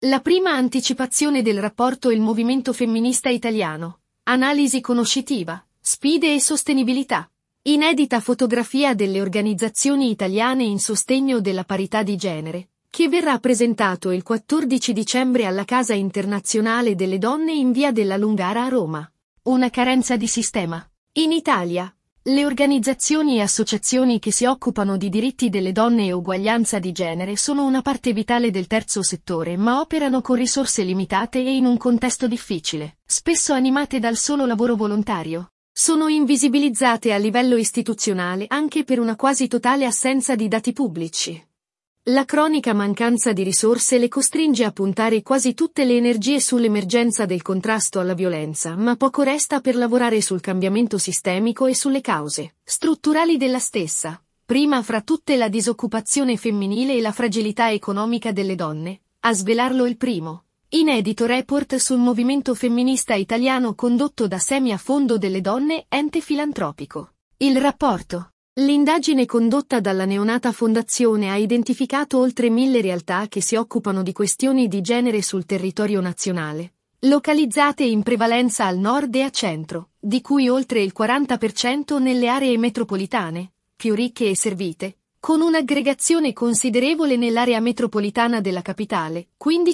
La prima anticipazione del rapporto Il movimento femminista italiano. Analisi conoscitiva, sfide e sostenibilità. Inedita fotografia delle organizzazioni italiane in sostegno della parità di genere, che verrà presentato il 14 dicembre alla Casa Internazionale delle Donne in via della Lungara a Roma. Una carenza di sistema. In Italia, le organizzazioni e associazioni che si occupano di diritti delle donne e uguaglianza di genere sono una parte vitale del terzo settore, ma operano con risorse limitate e in un contesto difficile, spesso animate dal solo lavoro volontario. Sono invisibilizzate a livello istituzionale anche per una quasi totale assenza di dati pubblici. La cronica mancanza di risorse le costringe a puntare quasi tutte le energie sull'emergenza del contrasto alla violenza, ma poco resta per lavorare sul cambiamento sistemico e sulle cause strutturali della stessa, prima fra tutte la disoccupazione femminile e la fragilità economica delle donne, a svelarlo il primo inedito report sul movimento femminista italiano condotto da Semi a Fondo delle Donne, ente filantropico. Il rapporto. L'indagine condotta dalla neonata fondazione ha identificato oltre 1000 realtà che si occupano di questioni di genere sul territorio nazionale, localizzate in prevalenza al nord e a centro, di cui oltre il 40% nelle aree metropolitane, più ricche e servite, con un'aggregazione considerevole nell'area metropolitana della capitale,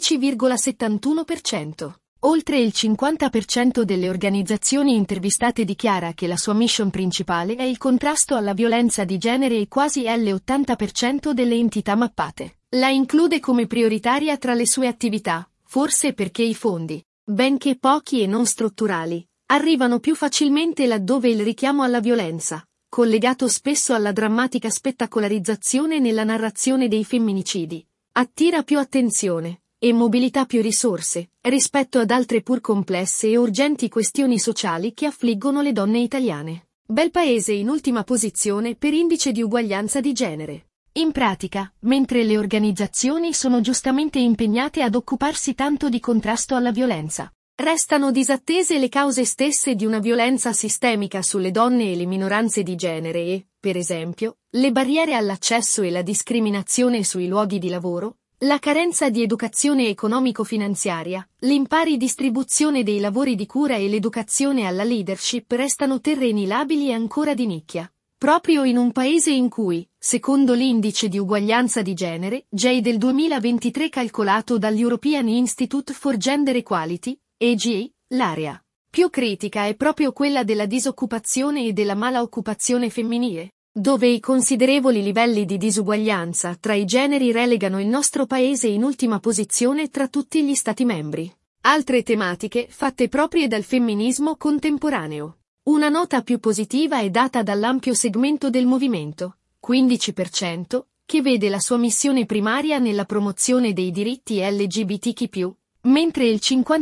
15,71%. Oltre il 50% delle organizzazioni intervistate dichiara che la sua mission principale è il contrasto alla violenza di genere e quasi l'80% delle entità mappate la include come prioritaria tra le sue attività, forse perché i fondi, benché pochi e non strutturali, arrivano più facilmente laddove il richiamo alla violenza, collegato spesso alla drammatica spettacolarizzazione nella narrazione dei femminicidi, attira più attenzione e mobilità più risorse, rispetto ad altre pur complesse e urgenti questioni sociali che affliggono le donne italiane. Bel Paese in ultima posizione per indice di uguaglianza di genere. In pratica, mentre le organizzazioni sono giustamente impegnate ad occuparsi tanto di contrasto alla violenza, restano disattese le cause stesse di una violenza sistemica sulle donne e le minoranze di genere e, per esempio, le barriere all'accesso e la discriminazione sui luoghi di lavoro, la carenza di educazione economico-finanziaria, l'impari distribuzione dei lavori di cura e l'educazione alla leadership restano terreni labili e ancora di nicchia. Proprio in un paese in cui, secondo l'indice di uguaglianza di genere, GEI del 2023 calcolato dall'European Institute for Gender Equality, EGE, l'area più critica è proprio quella della disoccupazione e della mala occupazione femminile, dove i considerevoli livelli di disuguaglianza tra i generi relegano il nostro paese in ultima posizione tra tutti gli Stati membri. Altre tematiche fatte proprie dal femminismo contemporaneo. Una nota più positiva è data dall'ampio segmento del movimento, 15%, che vede la sua missione primaria nella promozione dei diritti LGBTQ+, mentre il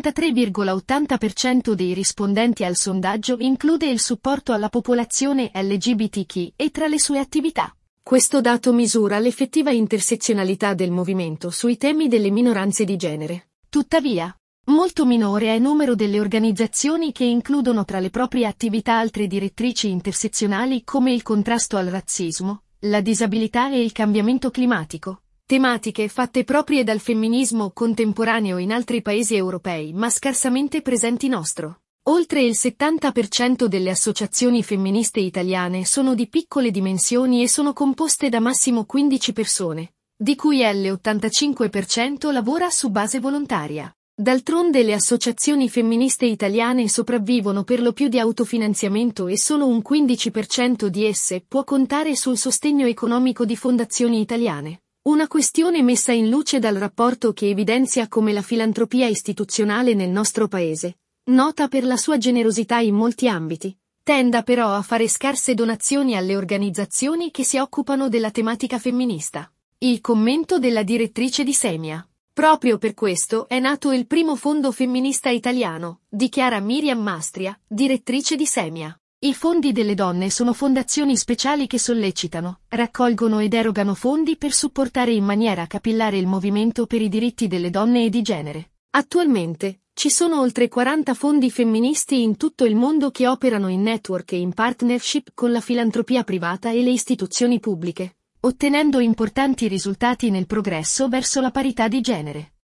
53,80% dei rispondenti al sondaggio include il supporto alla popolazione LGBTQ e tra le sue attività. Questo dato misura l'effettiva intersezionalità del movimento sui temi delle minoranze di genere. Tuttavia, molto minore è il numero delle organizzazioni che includono tra le proprie attività altre direttrici intersezionali come il contrasto al razzismo, la disabilità e il cambiamento climatico. Tematiche fatte proprie dal femminismo contemporaneo in altri paesi europei ma scarsamente presenti nostro. Oltre il 70% delle associazioni femministe italiane sono di piccole dimensioni e sono composte da massimo 15 persone, di cui l'85% lavora su base volontaria. D'altronde le associazioni femministe italiane sopravvivono per lo più di autofinanziamento e solo un 15% di esse può contare sul sostegno economico di fondazioni italiane. Una questione messa in luce dal rapporto che evidenzia come la filantropia istituzionale nel nostro paese, nota per la sua generosità in molti ambiti, tenda però a fare scarse donazioni alle organizzazioni che si occupano della tematica femminista. Il commento della direttrice di Semia. Proprio per questo è nato il primo fondo femminista italiano, dichiara Miriam Mastria, direttrice di Semia. I fondi delle donne sono fondazioni speciali che sollecitano, raccolgono ed erogano fondi per supportare in maniera capillare il movimento per i diritti delle donne e di genere. Attualmente, ci sono oltre 40 fondi femministi in tutto il mondo che operano in network e in partnership con la filantropia privata e le istituzioni pubbliche, ottenendo importanti risultati nel progresso verso la parità di genere.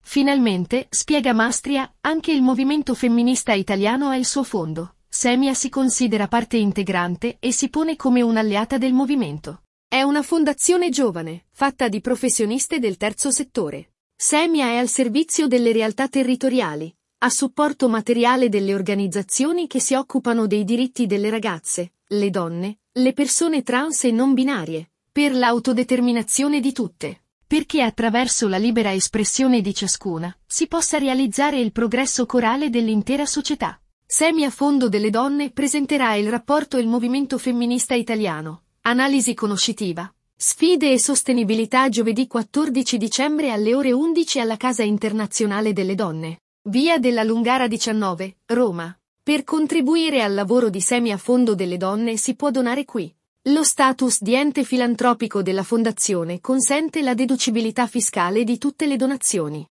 Finalmente, spiega Mastria, anche il movimento femminista italiano ha il suo fondo. Semia si considera parte integrante e si pone come un'alleata del movimento. È una fondazione giovane, fatta di professioniste del terzo settore. Semia è al servizio delle realtà territoriali, a supporto materiale delle organizzazioni che si occupano dei diritti delle ragazze, le donne, le persone trans e non binarie, per l'autodeterminazione di tutte, perché attraverso la libera espressione di ciascuna si possa realizzare il progresso corale dell'intera società. Semia Fondo delle Donne presenterà il rapporto Il movimento femminista italiano. Analisi conoscitiva. Sfide e sostenibilità giovedì 14 dicembre alle ore 11 alla Casa Internazionale delle Donne. Via della Lungara 19, Roma. Per contribuire al lavoro di Semia Fondo delle Donne si può donare qui. Lo status di ente filantropico della Fondazione consente la deducibilità fiscale di tutte le donazioni.